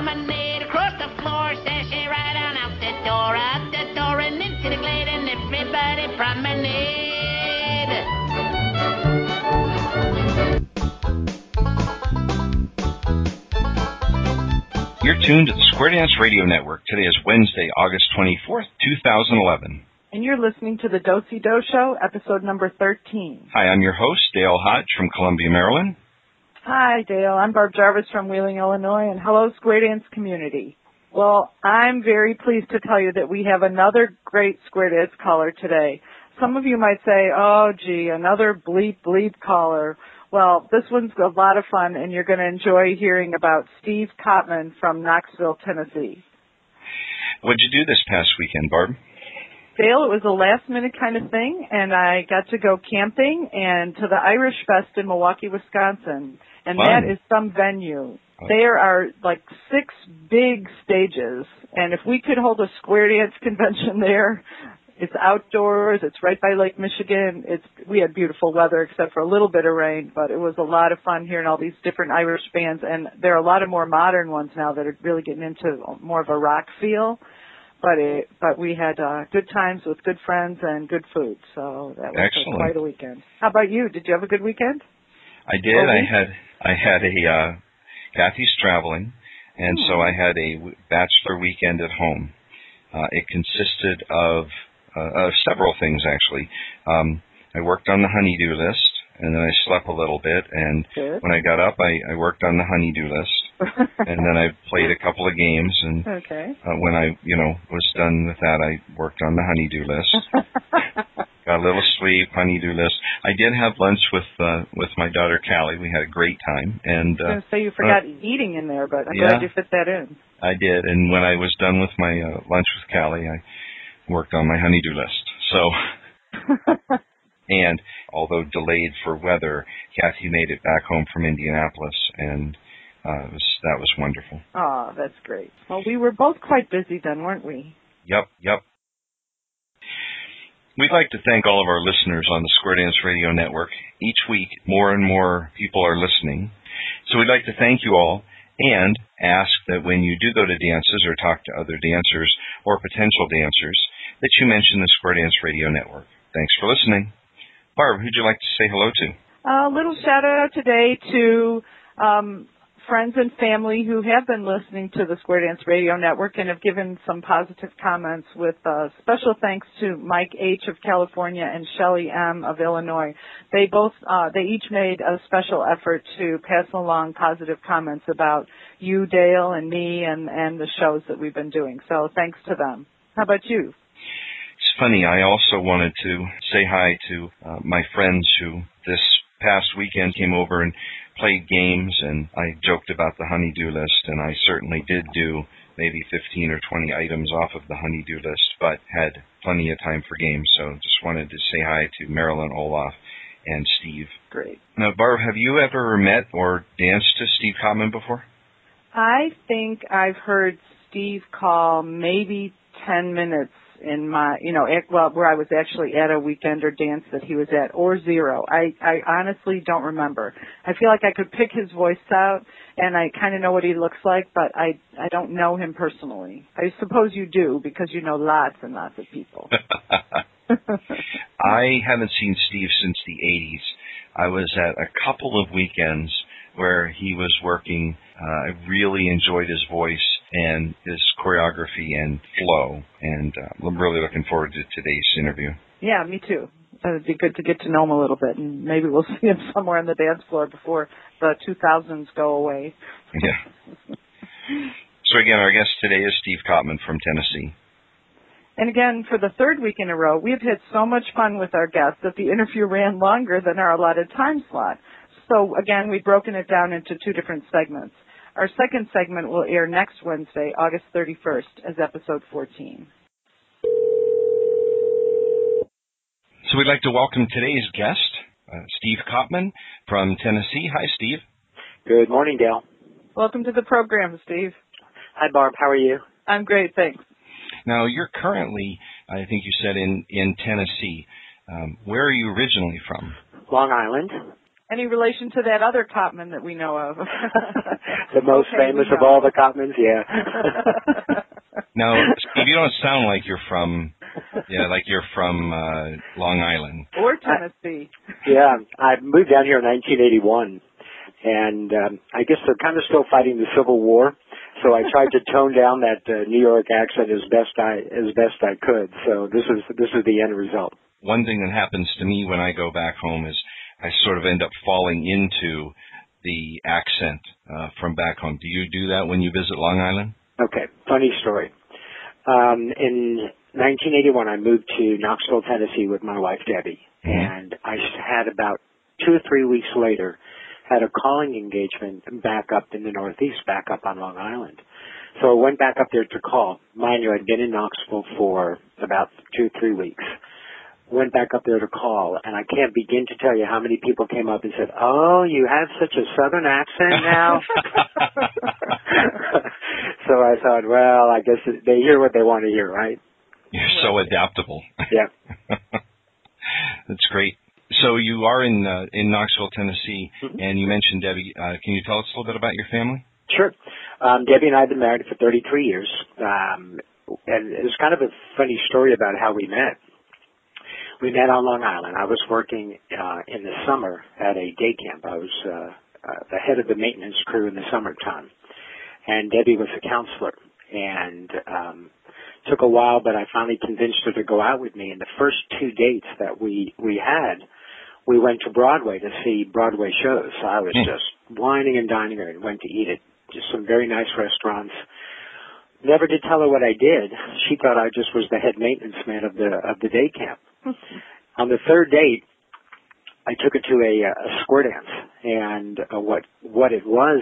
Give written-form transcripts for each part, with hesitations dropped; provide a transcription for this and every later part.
promenade across the floor, sashay right on out the door, and into the glade, and everybody promenade. You're tuned to the Square Dance Radio Network. Today is Wednesday, August 24th, 2011. And you're listening to the Do-Si-Do Show, episode number 13. Hi, I'm your host, Dale Hodge from Columbia, Maryland. Hi, Dale. I'm Barb Jarvis from Wheeling, Illinois, and hello, Square Dance community. Well, I'm very pleased to tell you that we have another great Square Dance caller today. Some of you might say, oh, gee, another bleep caller. Well, this one's a lot of fun, and you're going to enjoy hearing about Steve Cotman from Knoxville, Tennessee. What'd you do this past weekend, Barb? Dale, it was a last-minute kind of thing, and I got to go camping and to the Irish Fest in Milwaukee, Wisconsin, and Fun. That is some venue. There are like 6 big stages, and if we could hold a Square Dance convention there, it's outdoors, it's right by Lake Michigan. We had beautiful weather except for a little bit of rain, but it was a lot of fun hearing all these different Irish bands, and there are a lot of more modern ones now that are really getting into more of a rock feel. But we had good times with good friends and good food, so that was quite a weekend. How about you? Did you have a good weekend? I did. I had a Kathy's traveling, and so I had a bachelor weekend at home. It consisted of several things, actually. I worked on the honey-do list, and then I slept a little bit, and when I got up, I worked on the honey-do list, and then I played a couple of games, and when I, was done with that, I worked on the honey-do list. Got a little sleep, honey-do list. I did have lunch with my daughter Callie. We had a great time, and I was going to say you forgot eating in there, but I'm glad you fit that in. I did, and when I was done with my lunch with Callie, I worked on my honey-do list. So, and although delayed for weather, Kathy made it back home from Indianapolis, and that was wonderful. Oh, that's great. Well, we were both quite busy then, weren't we? Yep. We'd like to thank all of our listeners on the Square Dance Radio Network. Each week, more and more people are listening. So we'd like to thank you all and ask that when you do go to dances or talk to other dancers or potential dancers, that you mention the Square Dance Radio Network. Thanks for listening. Barb, who'd you like to say hello to? A little shout-out today to friends and family who have been listening to the Square Dance Radio Network and have given some positive comments, with special thanks to Mike H. of California and Shelley M. of Illinois. They each made a special effort to pass along positive comments about you, Dale, and me, and the shows that we've been doing. So thanks to them. How about you? It's funny, I also wanted to say hi to my friends who this past weekend came over and played games, and I joked about the honey-do list, and I certainly did do maybe 15 or 20 items off of the honey-do list, but had plenty of time for games, so just wanted to say hi to Marilyn, Olaf, and Steve. Great. Now, Barb, have you ever met or danced to Steve Cotman before? I think I've heard Steve call maybe 10 minutes in my, where I was actually at a weekend or dance that he was at, or 0. I honestly don't remember. I feel like I could pick his voice out, and I kind of know what he looks like, but I don't know him personally. I suppose you do, because you know lots and lots of people. I haven't seen Steve since the 80s. I was at a couple of weekends where he was working. I really enjoyed his voice and his choreography and flow, and I'm really looking forward to today's interview. Yeah, me too. It'd be good to get to know him a little bit, and maybe we'll see him somewhere on the dance floor before the 2000s go away. Yeah. So again, our guest today is Steve Cotman from Tennessee. And again, for the 3rd week in a row, we've had so much fun with our guests that the interview ran longer than our allotted time slot. So again, we've broken it down into 2 different segments. Our second segment will air next Wednesday, August 31st, as episode 14. So we'd like to welcome today's guest, Steve Cotman from Tennessee. Hi, Steve. Good morning, Dale. Welcome to the program, Steve. Hi, Barb. How are you? I'm great, thanks. Now, you're currently, I think you said, in Tennessee. Where are you originally from? Long Island. Any relation to that other Copman that we know of? The most famous of all the Copmans, yeah. Now, Steve, you don't sound like you're from, Long Island or Tennessee. Yeah, I moved down here in 1981, and I guess they're kind of still fighting the Civil War. So I tried to tone down that New York accent as best I could. So this is the end result. One thing that happens to me when I go back home is I sort of end up falling into the accent from back home. Do you do that when you visit Long Island? Okay, funny story. In 1981, I moved to Knoxville, Tennessee with my wife, Debbie. Mm-hmm. And I had about 2 or 3 weeks later, had a calling engagement back up in the Northeast, back up on Long Island. So I went back up there to call. Mind you, I'd been in Knoxville for about 2 or 3 weeks. Went back up there to call, and I can't begin to tell you how many people came up and said, "Oh, you have such a Southern accent now?" So I thought, well, I guess they hear what they want to hear, right? You're so adaptable. Yeah. That's great. So you are in Knoxville, Tennessee, mm-hmm. and you mentioned Debbie. Can you tell us a little bit about your family? Sure. Debbie and I have been married for 33 years, and it's kind of a funny story about how we met. We met on Long Island. I was working in the summer at a day camp. I was the head of the maintenance crew in the summertime, and Debbie was a counselor. And took a while, but I finally convinced her to go out with me. And the first 2 dates that we had, we went to Broadway to see Broadway shows. So I was just whining and dining her and went to eat at just some very nice restaurants. Never did tell her what I did. She thought I just was the head maintenance man of the day camp. On the third date, I took her to a square dance, and what it was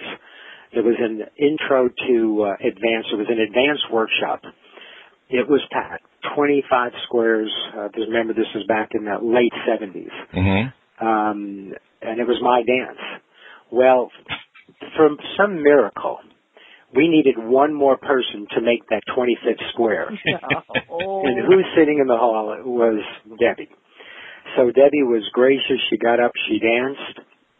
it was an intro to advanced. It was an advanced workshop. It was packed, 25 squares. Remember, this was back in the late 70s. Mm-hmm. And it was my dance. Well, from some miracle, we needed one more person to make that 25th square. Oh. And who's sitting in the hall? It was Debbie. So Debbie was gracious. She got up. She danced.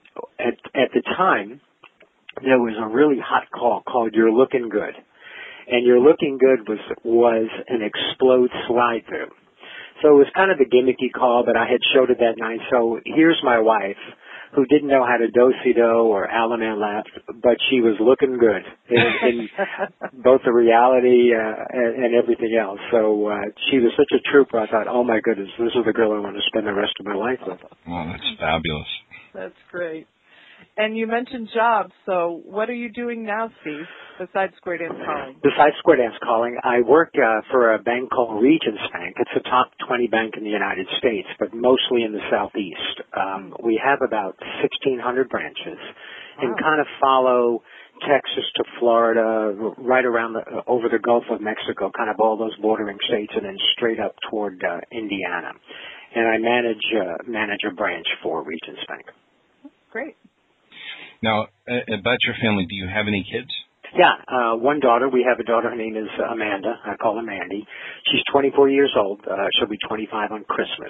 At the time, there was a really hot call called "You're Looking Good." And "You're Looking Good" was an Explode slide through. So it was kind of a gimmicky call, but I had showed it that night. So here's my wife, who didn't know how to do-si-do or Alaman laugh, but she was looking good in both the reality and everything else. So she was such a trooper. I thought, oh my goodness, this is the girl I want to spend the rest of my life with. Oh, that's fabulous. That's great. And you mentioned jobs, so what are you doing now, Steve, besides Square Dance Calling? Besides Square Dance Calling, I work for a bank called Regions Bank. It's a top 20 bank in the United States, but mostly in the Southeast. We have about 1,600 branches and kind of follow Texas to Florida, right around over the Gulf of Mexico, kind of all those bordering states, and then straight up toward Indiana. And I manage a branch for Regions Bank. Great. Now, about your family, do you have any kids? Yeah, one daughter. We have a daughter. Her name is Amanda. I call her Mandy. She's 24 years old. She'll be 25 on Christmas.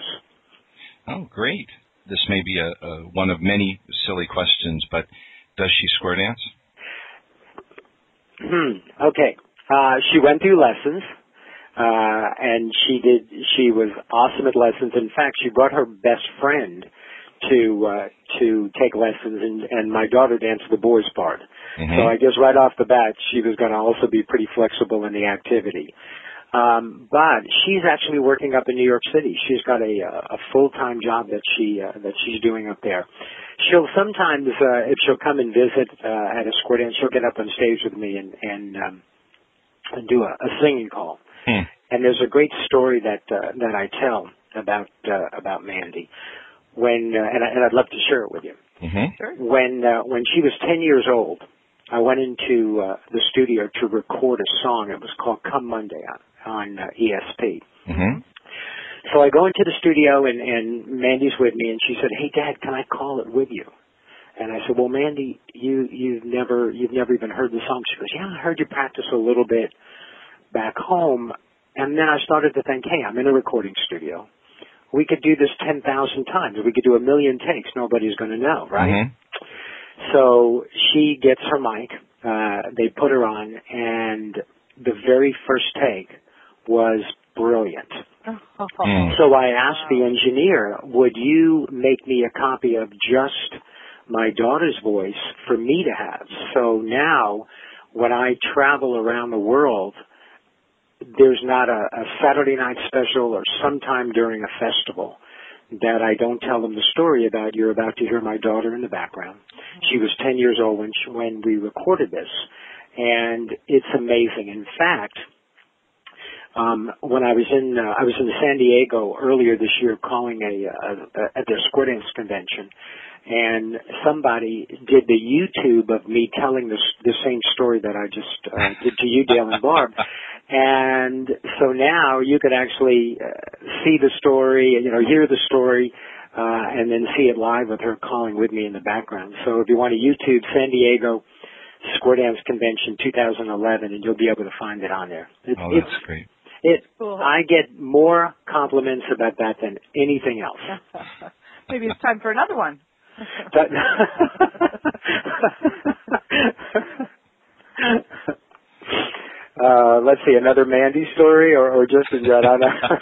Oh, great. This may be one of many silly questions, but does she square dance? Okay. She went through lessons, and she was awesome at lessons. In fact, she brought her best friend to take lessons, and my daughter danced the boys' part. Mm-hmm. So I guess right off the bat, she was going to also be pretty flexible in the activity. But she's actually working up in New York City. She's got a full-time job that she's doing up there. She'll sometimes, if she'll come and visit at a square dance, she'll get up on stage with me and do a singing call. And there's a great story that I tell about Mandy. And I'd love to share it with you. Mm-hmm. Sure. When she was 10 years old, I went into the studio to record a song. It was called "Come Monday" on ESP. Mm-hmm. So I go into the studio and Mandy's with me, and she said, "Hey, Dad, can I call it with you?" And I said, "Well, Mandy, you've never even heard the song." She goes, "Yeah, I heard you practice a little bit back home." And then I started to think, hey, I'm in a recording studio we could do this 10,000 times. We could do 1 million takes. Nobody's going to know, right? Mm-hmm. So she gets her mic. They put her on, and the very first take was brilliant. So I asked the engineer, would you make me a copy of just my daughter's voice for me to have? So now when I travel around the world, there's not a Saturday night special or sometime during a festival that I don't tell them the story about. You're about to hear my daughter in the background. She was 10 years old when we recorded this, and it's amazing. In fact, when I was in San Diego earlier this year calling at their Square Dance convention, and somebody did the YouTube of me telling the same story that I just did to you, Dale and Barb. And so now you could actually see the story, hear the story, and then see it live with her calling with me in the background. So if you want to YouTube San Diego Square Dance Convention 2011, and you'll be able to find it on there. That's great. Cool. I get more compliments about that than anything else. Maybe it's time for another one. Let's see, another Mandy story or just in general?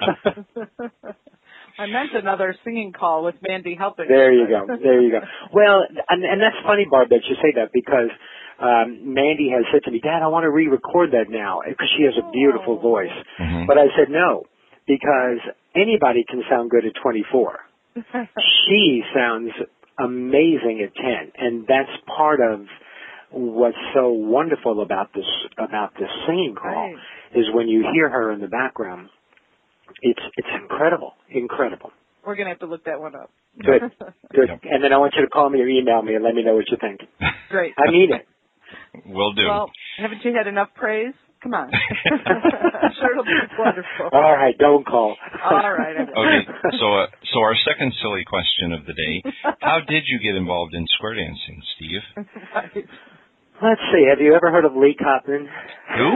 I meant another singing call with Mandy helping. There you go. Well, and that's funny, Barb, that you say that, because Mandy has said to me, Dad, I want to re-record that now, because she has a beautiful voice. Mm-hmm. But I said no, because anybody can sound good at 24. She sounds amazing at 10, and that's part of what's so wonderful about this singing call, right, is when you hear her in the background, it's incredible. We're going to have to look that one up. Good. Yep. And then I want you to call me or email me and let me know what you think. Great. I mean it. Will do. Well, haven't you had enough praise? Come on. I'm sure it'll be wonderful. All right, don't call. All right. Okay, so our second silly question of the day, how did you get involved in square dancing, Steve? Right. Let's see, have you ever heard of Lee Copman? Who?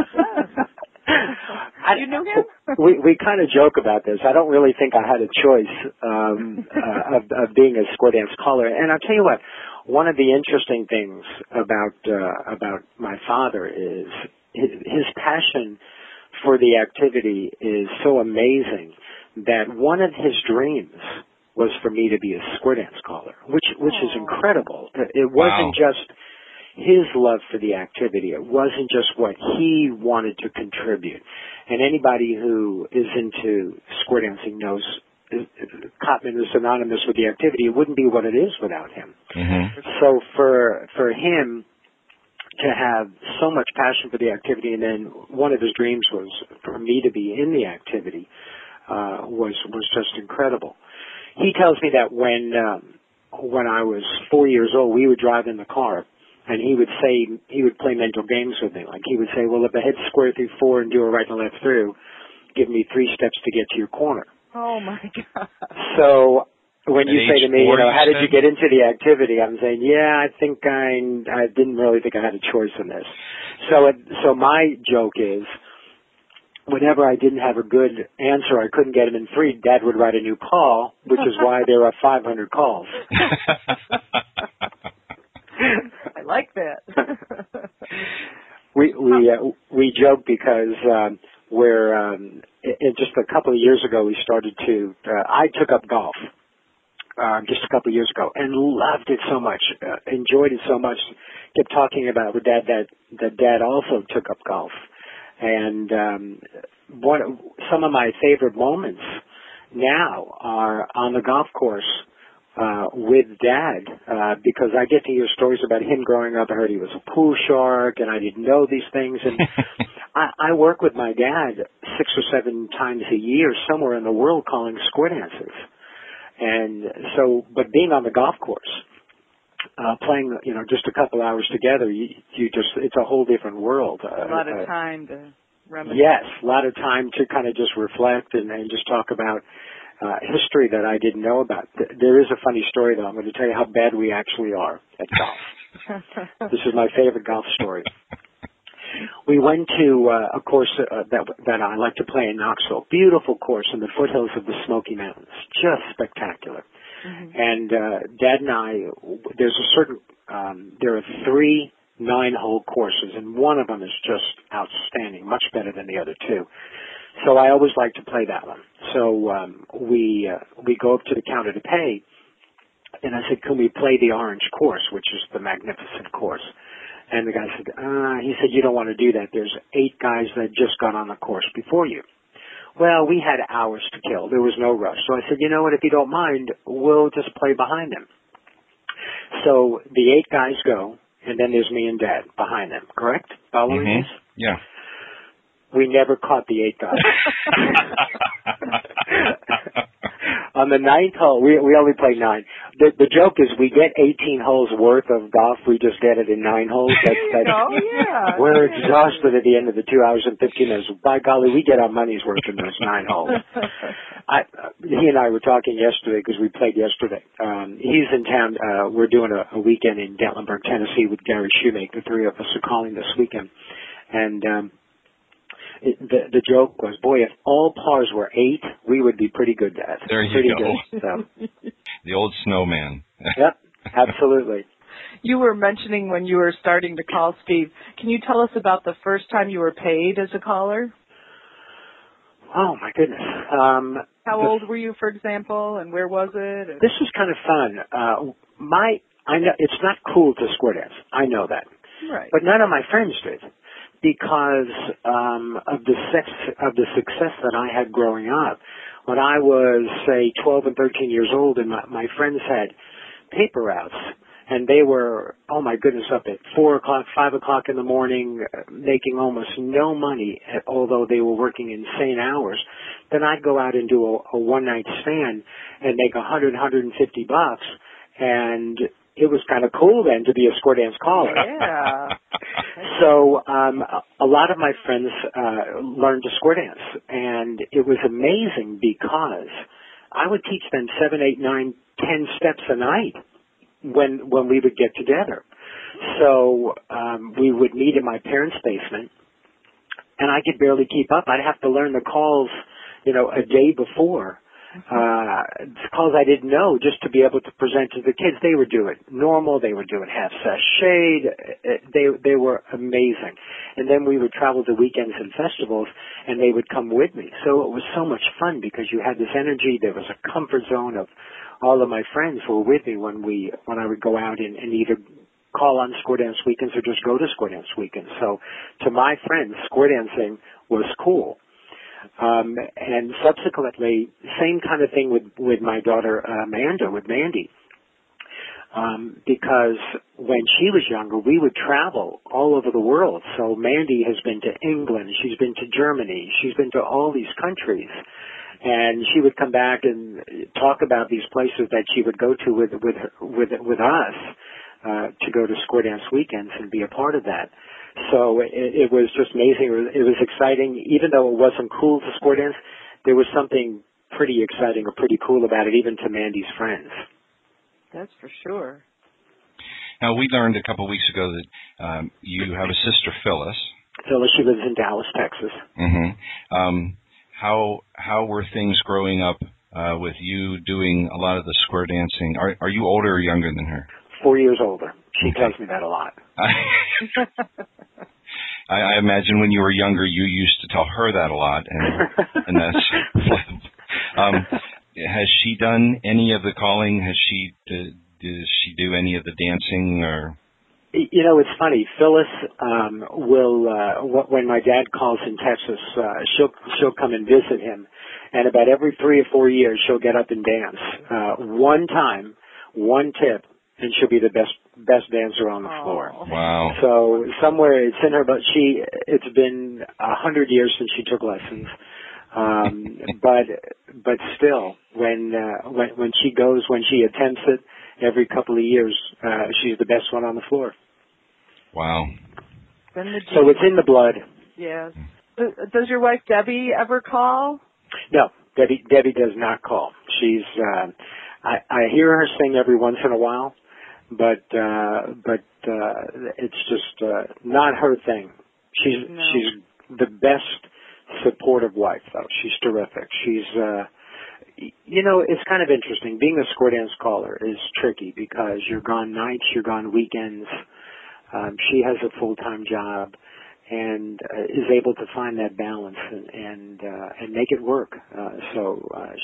You knew him? We kind of joke about this. I don't really think I had a choice of being a square dance caller. And I'll tell you what, one of the interesting things about my father is his passion for the activity is so amazing that one of his dreams was for me to be a square dance caller, which is incredible. It wasn't just his love for the activity. It wasn't just what he wanted to contribute. And anybody who is into square dancing knows Copman is synonymous with the activity. It wouldn't be what it is without him. Mm-hmm. So for him to have so much passion for the activity, and then one of his dreams was for me to be in the activity, was just incredible. He tells me that when I was 4 years old, we would drive in the car, and he would play mental games with me. Like he would say, well, if I hit square through 4 and do a right and left through, give me 3 steps to get to your corner. Oh my God. So when you say to me, how did you said? get into the activity? I'm saying, I think I didn't really think I had a choice in this. So my joke is, whenever I didn't have a good answer, I couldn't get him in 3, Dad would write a new call, which is why there are 500 calls. I like that. We joke because just a couple of years ago we started to. I took up golf just a couple of years ago and loved it so much, enjoyed it so much. Kept talking about with Dad that Dad also took up golf, and some of my favorite moments now are on the golf course with Dad, because I get to hear stories about him growing up. I heard he was a pool shark, and I didn't know these things. And I work with my dad 6 or 7 times a year somewhere in the world calling square dances. And so, but being on the golf course, playing, just a couple hours together, it's a whole different world. A lot of time to reminisce. Yes, a lot of time to kind of just reflect and just talk about history that I didn't know about. There is a funny story, though. I'm going to tell you how bad we actually are at golf. This is my favorite golf story. we went to a course that I like to play in Knoxville. Beautiful course in the foothills of the Smoky Mountains. Just spectacular. Mm-hmm. And Dad and I, there are 3 9-hole courses, and one of them is just outstanding, much better than the other 2. So I always like to play that one. So we go up to the counter to pay, and I said, can we play the orange course, which is the magnificent course? And the guy said, he said, you don't want to do that. There's 8 guys that just got on the course before you. Well, we had hours to kill. There was no rush. So I said, you know what, if you don't mind, we'll just play behind them. So the 8 guys go, and then there's me and Dad behind them, correct? Following this? Yeah. We never caught the 8 guys. On the 9th hole, we only played 9. The joke is we get 18 holes worth of golf. We just get it in 9 holes. We're exhausted at the end of the 2 hours and 15 minutes. By golly, we get our money's worth in those 9 holes. He and I were talking yesterday because we played yesterday. He's in town. We're doing a weekend in Gatlinburg, Tennessee with Gary Shoemake. The 3 of us are calling this weekend. And the joke was, boy, if all pars were 8, we would be pretty good, Dad. There you pretty go. Good, so. The old snowman. Yep, absolutely. You were mentioning when you were starting to call, Steve. Can you tell us about the first time you were paid as a caller? Oh, my goodness. How old were you, for example, and where was it? This was kind of fun. I know it's not cool to square dance. I know that. Right. But none of my friends did, because of the success that I had growing up. When I was, say, 12 and 13 years old, and my friends had paper routes, and they were, oh my goodness, up at 4 o'clock, 5 o'clock in the morning, making almost no money, although they were working insane hours, then I'd go out and do a one-night stand and make $100, $150, and it was kind of cool then to be a square dance caller. Yeah. So a lot of my friends learned to square dance, and it was amazing because I would teach them 7, 8, 9, 10 steps a night when we would get together. So we would meet in my parents' basement, and I could barely keep up. I'd have to learn the calls, a day before. Calls I didn't know, just to be able to present to the kids. They were doing normal, they were doing half sashayed, they were amazing. And then we would travel to weekends and festivals, and they would come with me. So it was so much fun because you had this energy. There was a comfort zone of all of my friends who were with me when I would go out and either call on square dance weekends or just go to square dance weekends. So to my friends, square dancing was cool. And subsequently, same kind of thing with my daughter Amanda, with Mandy, because when she was younger, we would travel all over the world. So Mandy has been to England, she's been to Germany, she's been to all these countries, and she would come back and talk about these places that she would go to with us to go to square dance weekends and be a part of that. So it was just amazing. It was exciting. Even though it wasn't cool to square dance, there was something pretty exciting or pretty cool about it, even to Mandy's friends. That's for sure. Now, we learned a couple of weeks ago that you have a sister, Phyllis. Phyllis, she lives in Dallas, Texas. Mm-hmm. How were things growing up with you doing a lot of the square dancing? Are you older or younger than her? 4 years older. She tells me that a lot. I imagine when you were younger, you used to tell her that a lot, and that's. Has she done any of the calling? Does she do any of the dancing or? It's funny. Phyllis will when my dad calls in Texas, she'll come and visit him, and about every 3 or 4 years, she'll get up and dance. One time, one tip, and she'll be the best dancer on the floor. Wow. So somewhere it's in her, but it's been 100 years since she took lessons. But still, when she attempts it every couple of years, she's the best one on the floor. Wow. So it's in the blood. Yes. Does your wife Debbie ever call? No, Debbie does not call. She's I hear her sing every once in a while, but it's just not her thing. She's the best supportive wife, though. She's terrific. She's, it's kind of interesting. Being a square dance caller is tricky because you're gone nights, you're gone weekends. She has a full-time job and is able to find that balance and make it work. So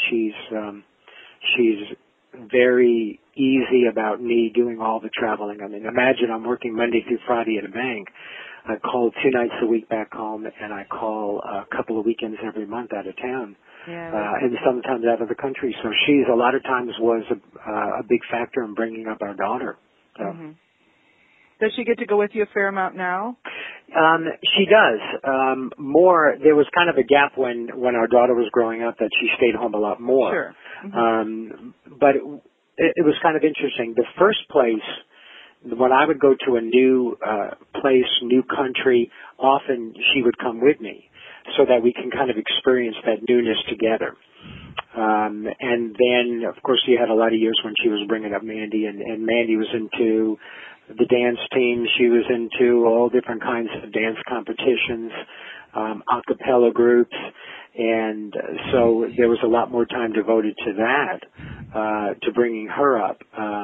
she's very easy about me doing all the traveling. I mean, imagine I'm working Monday through Friday at a bank. I call 2 nights a week back home, and I call a couple of weekends every month out of town, and sometimes out of the country. So she's a lot of times was a big factor in bringing up our daughter. So. Mm-hmm. Does she get to go with you a fair amount now? She does. More. There was kind of a gap when our daughter was growing up that she stayed home a lot more. Sure. Mm-hmm. But it was kind of interesting. The first place, when I would go to a new place, new country, often she would come with me so that we can kind of experience that newness together. And then, of course, she had a lot of years when she was bringing up Mandy, and Mandy was into the dance team. She was into all different kinds of dance competitions, a cappella groups, and so there was a lot more time devoted to that, to bringing her up.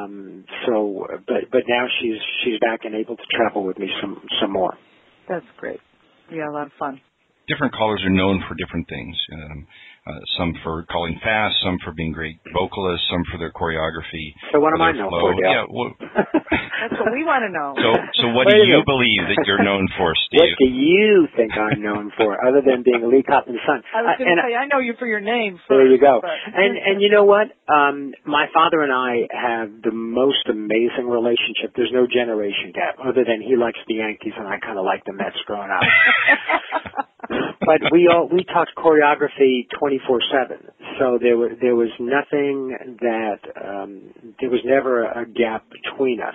But now she's back and able to travel with me some more. That's great. Yeah, a lot of fun. Different callers are known for different things. Some for calling fast, some for being great vocalists, some for their choreography. So what am I known for, Dale? Yeah, well, that's what we want to know. So what do you believe that you're known for, Steve? What do you think I'm known for, other than being Lee Copland's son? I was going to say, I know you for your name first. There you go. But. And you know what? My father and I have the most amazing relationship. There's no generation gap, other than he likes the Yankees and I kind of like the Mets growing up. But we talked choreography 24/7, so there was nothing that there was never a gap between us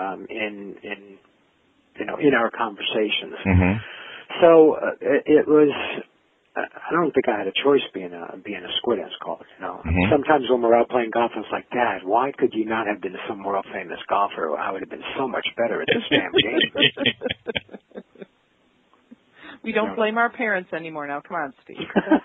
in our conversations. Mm-hmm. So it was. I don't think I had a choice being a square dance caller. Mm-hmm. Sometimes when we're out playing golf, it's like, Dad, why could you not have been some world famous golfer? I would have been so much better at this damn game. We don't blame our parents anymore now. Come on, Steve.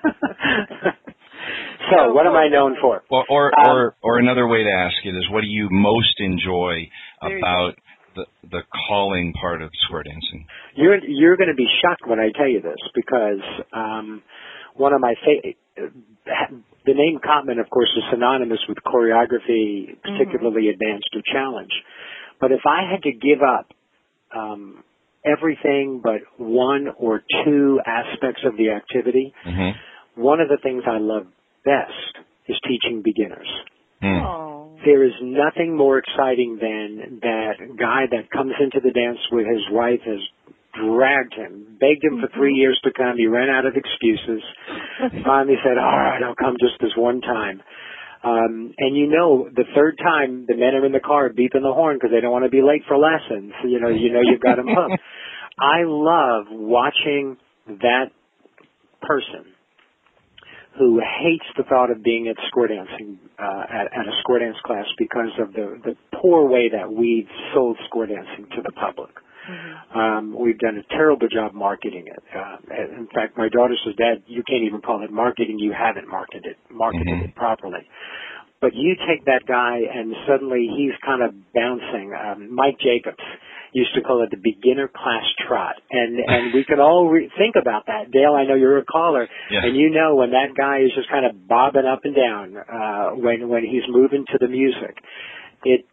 So, what am I known for? Or another way to ask it is, what do you most enjoy about the calling part of square dancing? You're going to be shocked when I tell you this, because one of my the name Copman, of course, is synonymous with choreography, particularly advanced or challenge. But if I had to give up everything but one or two aspects of the activity, one of the things I love best is teaching beginners. Oh. There is nothing more exciting than that guy that comes into the dance with his wife has dragged him, begged him for 3 years to come. He ran out of excuses. Finally said, all right, I'll come just this one time. And the third time, the men are in the car beeping the horn because they don't want to be late for lessons. You've got them hooked. I love watching that person who hates the thought of being at square dancing, at a square dance class because of the poor way that we've sold square dancing to the public. We've done a terrible job marketing it. In fact, my daughter says, Dad, you can't even call it marketing. You haven't marketed it properly. But you take that guy and suddenly he's kind of bouncing. Mike Jacobs used to call it the beginner class trot. And we can all think about that. Dale, I know you're a caller. Yeah. And when that guy is just kind of bobbing up and down when he's moving to the music, it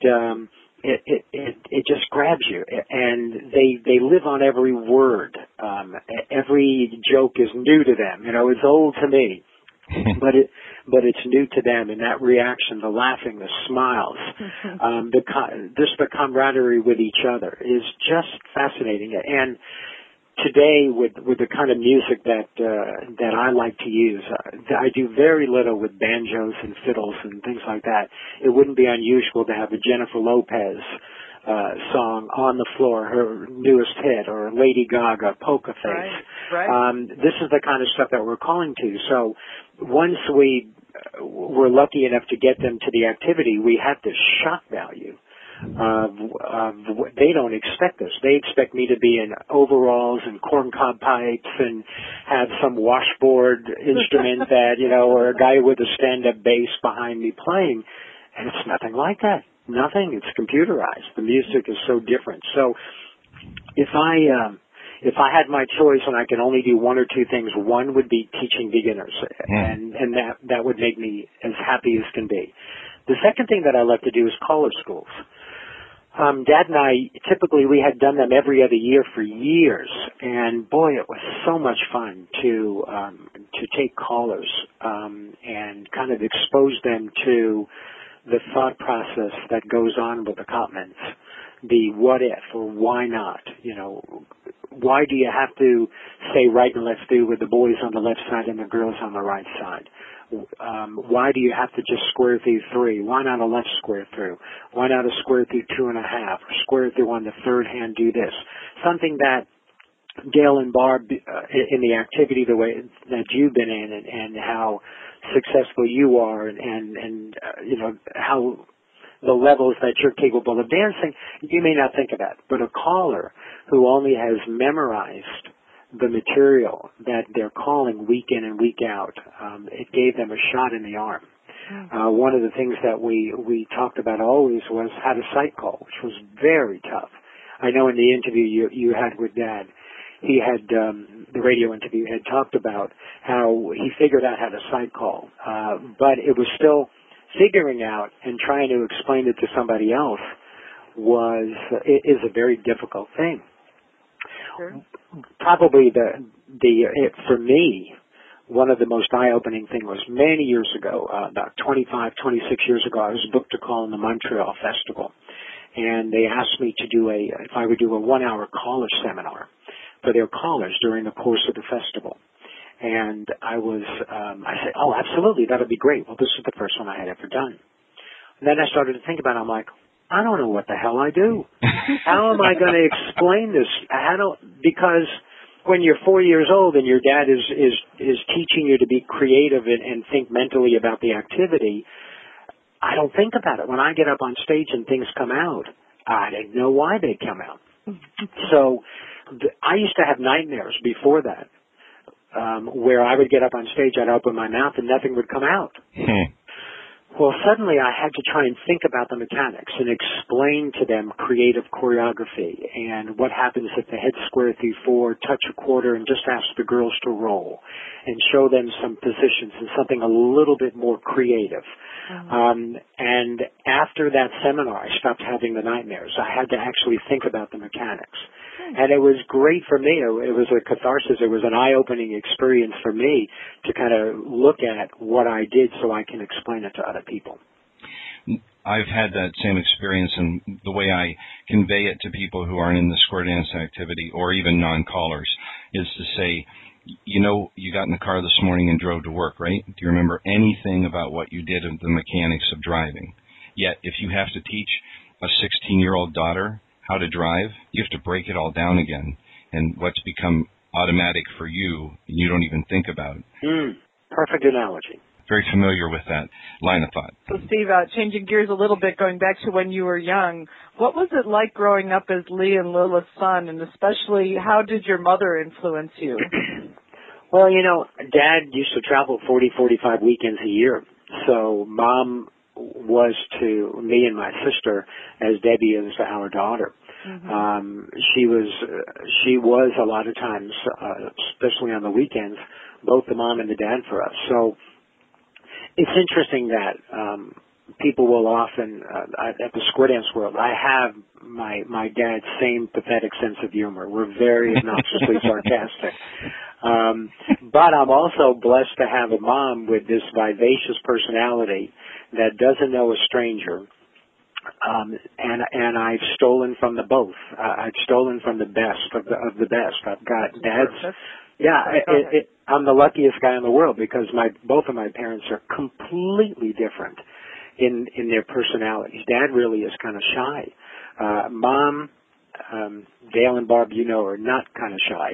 just grabs you, and they live on every word. Every joke is new to them. It's old to me, but it's new to them. And that reaction, the laughing, the smiles, the camaraderie with each other is just fascinating. And today, with the kind of music that I like to use, I do very little with banjos and fiddles and things like that. It wouldn't be unusual to have a Jennifer Lopez song on the floor, her newest hit, or Lady Gaga, Poker Face. Right. This is the kind of stuff that we're calling to. So once we're lucky enough to get them to the activity, we have the shock value they don't expect this. They expect me to be in overalls and corncob pipes and have some washboard instrument that, or a guy with a stand-up bass behind me playing. And it's nothing like that. Nothing. It's computerized. The music is so different. So if I had my choice and I could only do one or two things, one would be teaching beginners, and that would make me as happy as can be. The second thing that I love to do is caller schools. Dad and I, typically we had done them every other year for years, and boy, it was so much fun to take callers and kind of expose them to the thought process that goes on with the comments, the what if or why not, why do you have to say right and let's do with the boys on the left side and the girls on the right side? Why do you have to just square through 3? Why not a left square through? Why not a square through 2.5? Or square through on the third hand, do this. Something that Gail and Barb, in the activity the way that you've been in and how successful you are and how the levels that you're capable of dancing, you may not think of that. But a caller who only has memorized the material that they're calling week in and week out, it gave them a shot in the arm. One of the things that we talked about always was how to sight call, which was very tough. I know in the interview you had with Dad, he had, the radio interview had talked about how he figured out how to sight call, but it was still figuring out and trying to explain it to somebody else is a very difficult thing. Sure. Probably for me, one of the most eye-opening thing was many years ago, about 25, 26 years ago, I was booked to call in the Montreal Festival. And they asked me to if I would do a 1-hour caller seminar for their callers during the course of the festival. And I said, oh, absolutely, that'll be great. Well, this is the first one I had ever done. And then I started to think about it. I'm like, I don't know what the hell I do. How am I going to explain this? Because when you're 4 years old and your dad is teaching you to be creative and think mentally about the activity, I don't think about it. When I get up on stage and things come out, I didn't know why they come out. So I used to have nightmares before that, where I would get up on stage, I'd open my mouth, and nothing would come out. Well, suddenly I had to try and think about the mechanics and explain to them creative choreography and what happens if the head square through 4, touch a quarter, and just ask the girls to roll and show them some positions and something a little bit more creative. And after that seminar, I stopped having the nightmares. I had to actually think about the mechanics. And it was great for me. It was a catharsis. It was an eye-opening experience for me to kind of look at what I did so I can explain it to other people. I've had that same experience, and the way I convey it to people who aren't in the square dance activity or even non-callers is to say, you got in the car this morning and drove to work, right? Do you remember anything about what you did of the mechanics of driving? Yet, if you have to teach a 16-year-old daughter how to drive, you have to break it all down again. And what's become automatic for you, you don't even think about it. Perfect analogy. Very familiar with that line of thought. So, Steve, changing gears a little bit, going back to when you were young, what was it like growing up as Lee and Lila's son, and especially how did your mother influence you? Well, Dad used to travel 40, 45 weekends a year. So Mom was to me and my sister as Debbie is to our daughter. She was a lot of times, especially on the weekends, both the mom and the dad for us. So it's interesting that people will often, at the square dance world, I have my dad's same pathetic sense of humor. We're very obnoxiously sarcastic. But I'm also blessed to have a mom with this vivacious personality that doesn't know a stranger. And I've stolen from the both. I've stolen from the best of the best. I've got Dad's. I'm the luckiest guy in the world because both of my parents are completely different in their personalities. Dad really is kind of shy. Mom, Dale and Barb, are not kind of shy.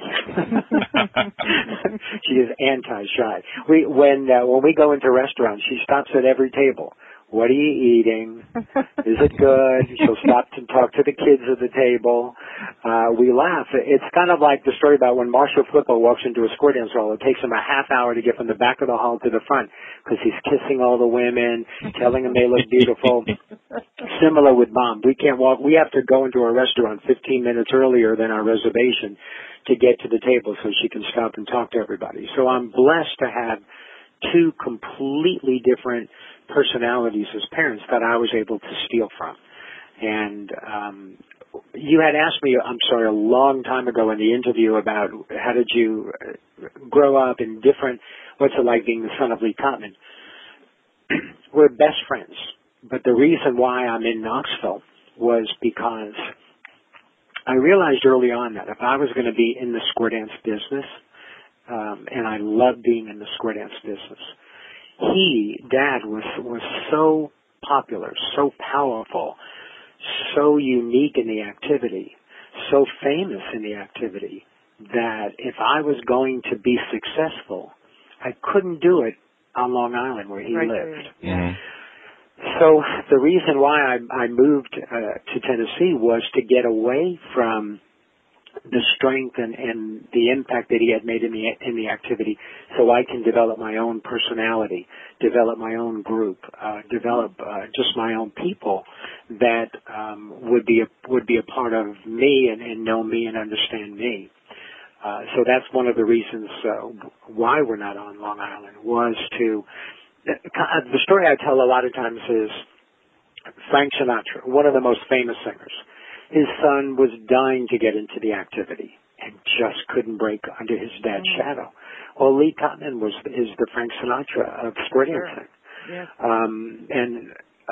She is anti-shy. When we go into restaurants, she stops at every table What are you eating? Is it good? She'll stop to talk to the kids at the table. We laugh. It's kind of like the story about when Marshall Flippo walks into a square dance hall. It takes him a half hour to get from the back of the hall to the front because he's kissing all the women, telling them they look beautiful. Similar with Mom. We can't walk. We have to go into a restaurant 15 minutes earlier than our reservation to get to the table so she can stop and talk to everybody. So I'm blessed to have two completely different personalities as parents that I was able to steal from. And you had asked me, I'm sorry, a long time ago in the interview about how did you grow up in different, what's it like being the son of Lee Kotman? We're best friends. But the reason why I'm in Knoxville was because I realized early on that if I was going to be in the square dance business, and I love being in the square dance business, Dad was so popular, so powerful, so unique in the activity, so famous in the activity, that if I was going to be successful, I couldn't do it on Long Island where he lived. Mm-hmm. So the reason why I moved to Tennessee was to get away from the strength and the impact that he had made in the activity, so I can develop my own personality, develop my own group, develop just my own people that would be a part of me and know me and understand me. So that's one of the reasons why we're not on Long Island, was to the story I tell a lot of times is Frank Sinatra, one of the most famous singers. His son was dying to get into the activity and just couldn't break under his dad's shadow. Well, Lee Kotman is the Frank Sinatra of square dancing. Yeah. And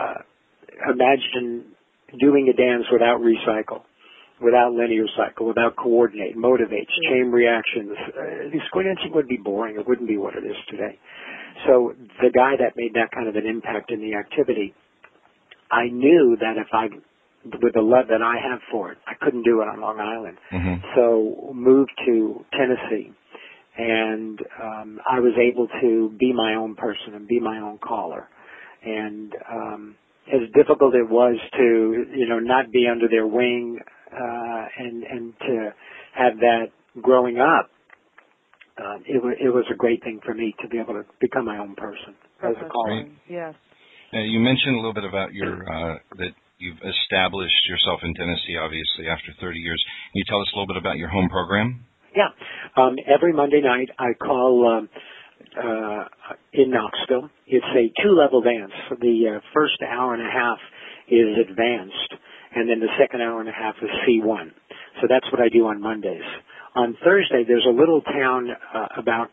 imagine doing a dance without recycle, without linear cycle, without coordinate, motivates, chain reactions. Square dancing would be boring. It wouldn't be what it is today. So the guy that made that kind of an impact in the activity, I knew that with the love that I have for it, I couldn't do it on Long Island. Mm-hmm. So moved to Tennessee, and I was able to be my own person and be my own caller. And as difficult it was to, not be under their wing and to have that growing up, it was a great thing for me to be able to become my own person as a caller. Yes. You mentioned a little bit about your that you've established yourself in Tennessee, obviously, after 30 years. Can you tell us a little bit about your home program? Yeah. Every Monday night I call in Knoxville. It's a 2-level dance. The first hour and a half is advanced, and then the second hour and a half is C1. So that's what I do on Mondays. On Thursday, there's a little town about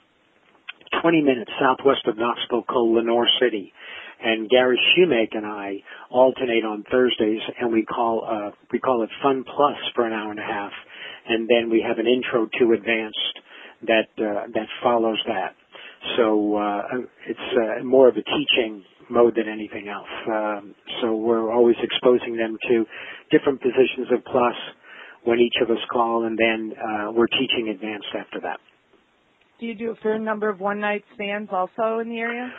20 minutes southwest of Knoxville called Lenoir City. And Gary Shoemake and I alternate on Thursdays, and we call it Fun Plus for an hour and a half, and then we have an intro to advanced that follows that. So it's more of a teaching mode than anything else. So we're always exposing them to different positions of plus when each of us call, and then we're teaching advanced after that. Do you do a fair number of one-night stands also in the area?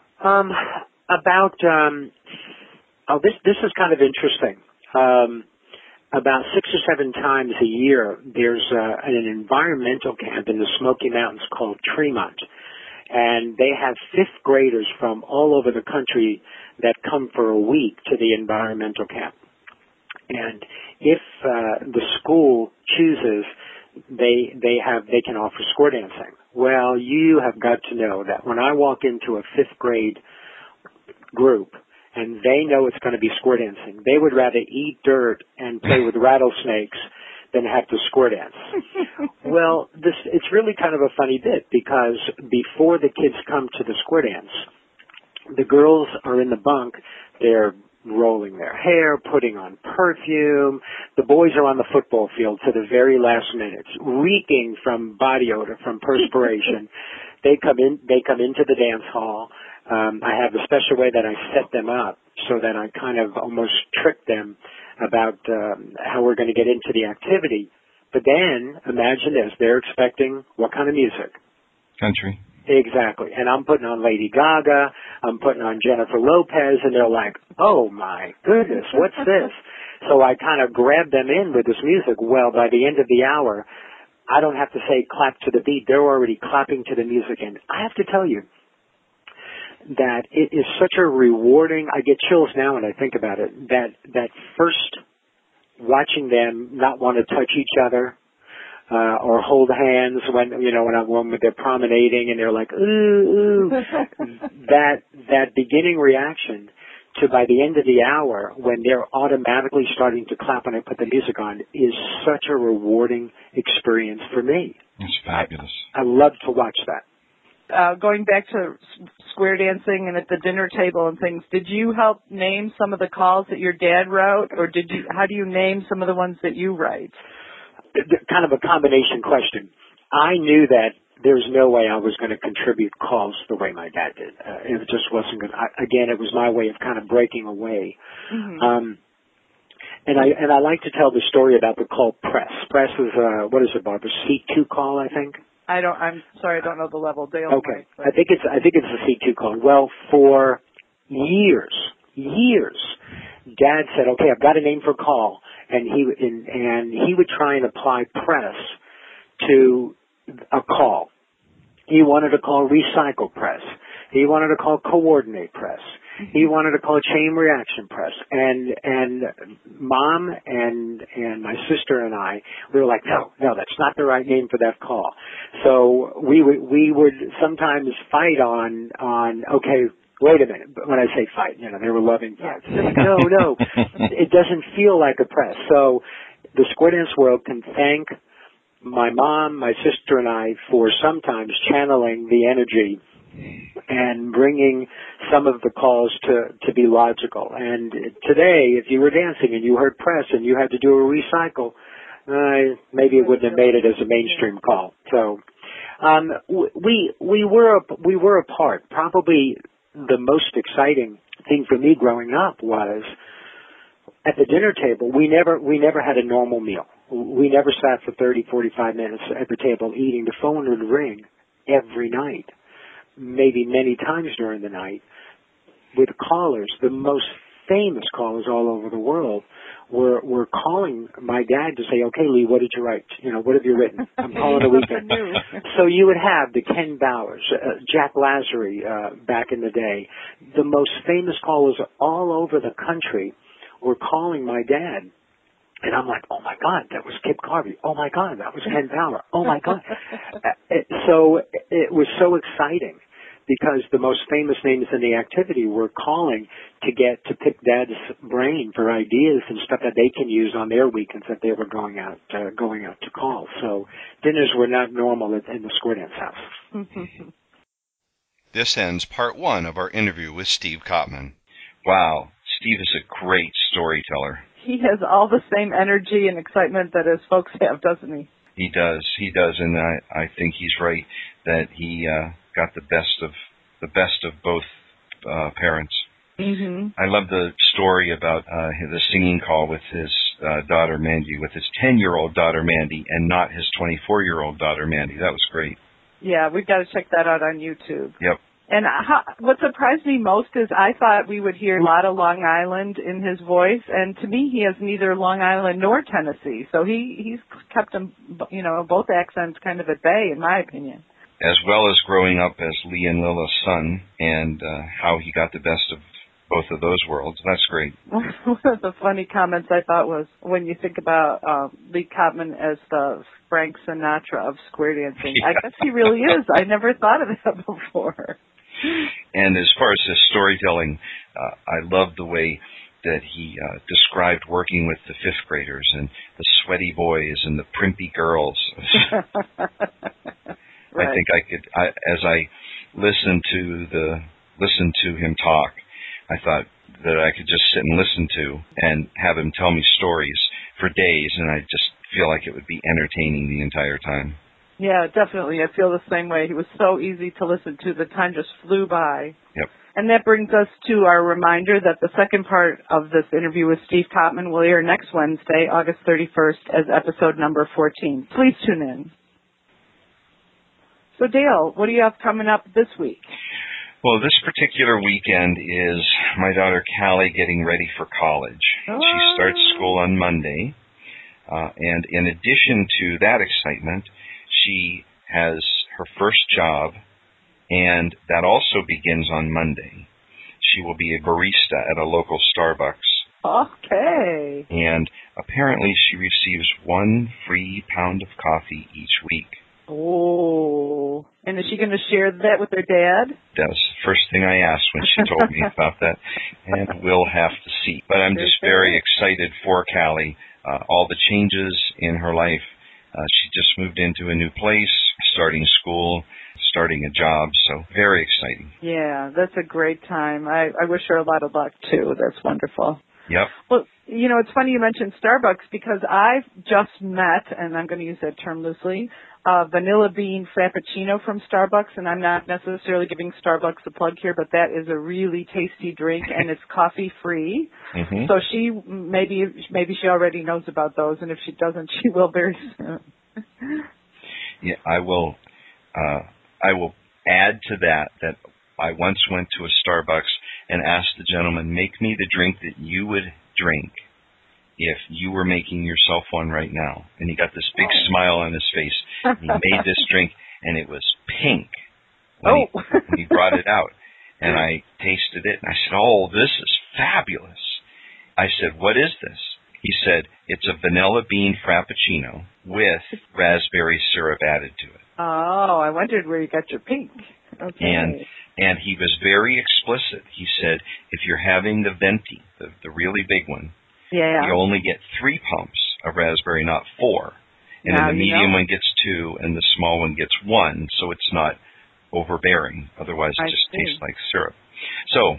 This is kind of interesting. About 6 or 7 times a year, there's an environmental camp in the Smoky Mountains called Tremont, and they have 5th graders from all over the country that come for a week to the environmental camp. And if the school chooses, they can offer square dancing. Well, you have got to know that when I walk into a 5th grade group and they know it's going to be square dancing, they would rather eat dirt and play with rattlesnakes than have to square dance. Well, it's really kind of a funny bit, because before the kids come to the square dance, the girls are in the bunk. They're rolling their hair, putting on perfume. The boys are on the football field to the very last minute, reeking from body odor, from perspiration. They come into the dance hall. I have a special way that I set them up so that I kind of almost trick them about how we're going to get into the activity. But then, imagine this, they're expecting what kind of music? Country. Exactly. And I'm putting on Lady Gaga, I'm putting on Jennifer Lopez, and they're like, oh my goodness, what's this? So I kind of grab them in with this music. Well, by the end of the hour, I don't have to say clap to the beat. They're already clapping to the music. And I have to tell you that it is such a rewarding, I get chills now when I think about it, that first watching them not want to touch each other, or hold hands when they're promenading and they're like, ooh, ooh. that beginning reaction to by the end of the hour when they're automatically starting to clap when I put the music on is such a rewarding experience for me. It's fabulous. I love to watch that. Going back to square dancing and at the dinner table and things, did you help name some of the calls that your dad wrote, or how do you name some of the ones that you write? Kind of a combination question. I knew that there's no way I was going to contribute calls the way my dad did. It just wasn't good. Again, it was my way of kind of breaking away. Mm-hmm. And I like to tell the story about the call press. Press is what is it, Barbara? C2 call, I think. I'm sorry, I don't know the level. Dale. Okay, might, I think it's a C2 call. Well, for years, Dad said, "Okay, I've got a name for call," and he would try and apply press to a call. He wanted to call recycle press. He wanted to call coordinate press. He wanted to call chain reaction press. And Mom and my sister and I, we were like, no, that's not the right name for that call. So we would sometimes fight on okay, wait a minute. But when I say fight, they were loving fights. No, it doesn't feel like a press. So the square dance world can thank my mom, my sister, and I for sometimes channeling the energy and bringing some of the calls to be logical. And today, if you were dancing and you heard press and you had to do a recycle, maybe it wouldn't have made it as a mainstream call. So we were apart. Probably the most exciting thing for me growing up was at the dinner table. We never had a normal meal. We never sat for 30, 45 minutes at the table eating. The phone would ring every night, maybe many times during the night, with callers. The most famous callers all over the world were calling my dad to say, okay, Lee, what did you write? What have you written? I'm calling the weekend. So you would have the Ken Bowers, Jack Lazary back in the day. The most famous callers all over the country were calling my dad. And I'm like, oh my God, that was Kip Garvey. Oh my God, that was Ken Bauer. Oh my God. So it was so exciting because the most famous names in the activity were calling to pick Dad's brain for ideas and stuff that they can use on their weekends that they were going out to call. So dinners were not normal in the square dance house. This ends part one of our interview with Steve Kotman. Wow, Steve is a great storyteller. He has all the same energy and excitement that his folks have, doesn't he? He does, and I think he's right that he got the best of both parents. Mm-hmm. I love the story about the singing call with his daughter Mandy, with his 10-year-old daughter Mandy, and not his 24-year-old daughter Mandy. That was great. Yeah, we've got to check that out on YouTube. Yep. And what surprised me most is I thought we would hear a lot of Long Island in his voice, and to me he has neither Long Island nor Tennessee, so he's kept them, both accents kind of at bay, in my opinion. As well as growing up as Lee and Lilla's son, and how he got the best of both of those worlds. That's great. One of the funny comments I thought was when you think about Lee Kotman as the Frank Sinatra of square dancing. Yeah. I guess he really is. I never thought of that before. And as far as his storytelling, I love the way that he described working with the fifth graders and the sweaty boys and the primpy girls. Right. I think I could, as I listened to him talk, I thought that I could just sit and listen to and have him tell me stories for days, and I just feel like it would be entertaining the entire time. Yeah, definitely. I feel the same way. He was so easy to listen to. The time just flew by. Yep. And that brings us to our reminder that the second part of this interview with Steve Kotman will air next Wednesday, August 31st, as episode number 14. Please tune in. So, Dale, what do you have coming up this week? Well, this particular weekend is my daughter Callie getting ready for college. She starts school on Monday, and in addition to that excitement, she has her first job, and that also begins on Monday. She will be a barista at a local Starbucks. Okay. And apparently she receives 1 free pound of coffee each week. Oh. And is she going to share that with her dad? That's the first thing I asked when she told me about that. And we'll have to see. But I'm just very excited for Callie. All the changes in her life. She just moved into a new place, starting school, starting a job. So very exciting. Yeah, that's a great time. I wish her a lot of luck, too. That's wonderful. Yep. Well, you know, it's funny you mentioned Starbucks because I've just met, and I'm going to use that term loosely, vanilla bean frappuccino from Starbucks, and I'm not necessarily giving Starbucks a plug here, but that is a really tasty drink, and it's coffee free. Mm-hmm. So she maybe she already knows about those, and if she doesn't, she will very soon. Yeah, I will add to that I once went to a Starbucks and asked the gentleman, make me the drink that you would drink if you were making yourself one right now. And he got this big smile on his face. And he made this drink, and it was pink when he brought it out. And I tasted it, and I said, oh, this is fabulous. I said, what is this? He said, it's a vanilla bean frappuccino with raspberry syrup added to it. Oh, I wondered where you got your pink. Okay. And he was very explicit. He said, if you're having the venti, the really big one, you only get 3 pumps of raspberry, not 4. And then the medium one gets 2, and the small one gets 1, so it's not overbearing. Otherwise, it just tastes like syrup. So,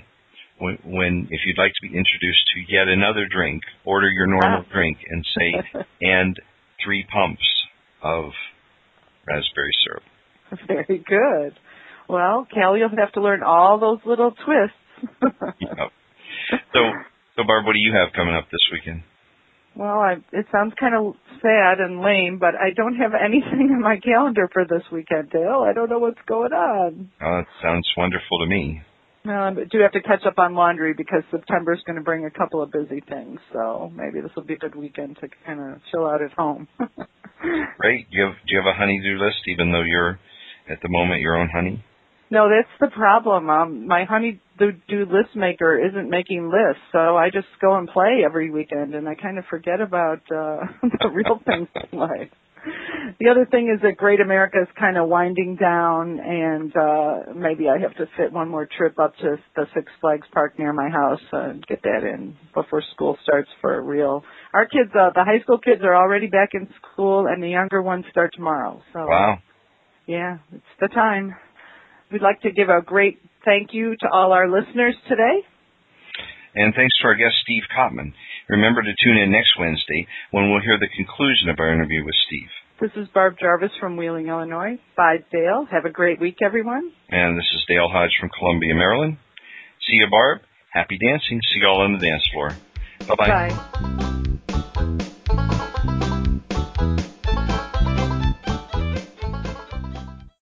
if you'd like to be introduced to yet another drink, order your normal drink and say, and 3 pumps of raspberry syrup. Very good. Well, Callie, you'll have to learn all those little twists. Yep. So, Barb, what do you have coming up this weekend? Well, it sounds kind of sad and lame, but I don't have anything on my calendar for this weekend, Dale. I don't know what's going on. Oh, that sounds wonderful to me. I do have to catch up on laundry because September's going to bring a couple of busy things, so maybe this will be a good weekend to kind of chill out at home. Great. Do you have a honey-do list, even though you're, at the moment, your own honey? No, that's the problem. My honey-do list maker isn't making lists, so I just go and play every weekend, and I kind of forget about the real things in life. The other thing is that Great America is kind of winding down, and maybe I have to fit one more trip up to the Six Flags Park near my house and get that in before school starts for real. Our kids, the high school kids, are already back in school, and the younger ones start tomorrow. So, wow. Yeah, it's the time. We'd like to give a great thank you to all our listeners today. And thanks to our guest, Steve Kotman. Remember to tune in next Wednesday when we'll hear the conclusion of our interview with Steve. This is Barb Jarvis from Wheeling, Illinois. Bye, Dale. Have a great week, everyone. And this is Dale Hodge from Columbia, Maryland. See you, Barb. Happy dancing. See you all on the dance floor. Bye-bye. Bye.